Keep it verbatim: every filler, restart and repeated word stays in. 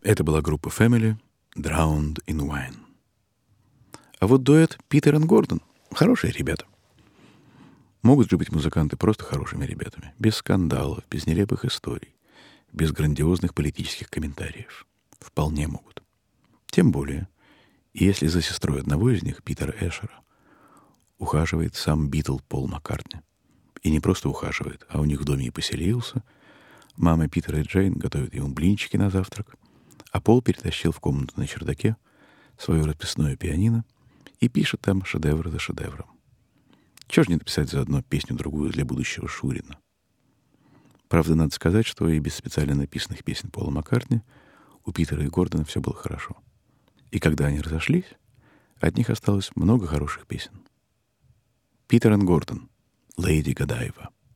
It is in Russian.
Это была группа Family, Drowned in Wine. А вот дуэт Питер и Гордон — хорошие ребята. Могут же быть музыканты просто хорошими ребятами, без скандалов, без нелепых историй, без грандиозных политических комментариев. Вполне могут. Тем более, если за сестрой одного из них, Питера Эшера, ухаживает сам Битл Пол Маккартни. И не просто ухаживает, а у них в доме и поселился. Мама Питера и Джейн готовят ему блинчики на завтрак, а Пол перетащил в комнату на чердаке свое расписное пианино и пишет там шедевр за шедевром. Чего ж не написать заодно песню-другую для будущего Шурина? Правда, надо сказать, что и без специально написанных песен Пола Маккартни у Питера и Гордона все было хорошо. И когда они разошлись, от них осталось много хороших песен. Питер и Гордон, Леди Гадаева.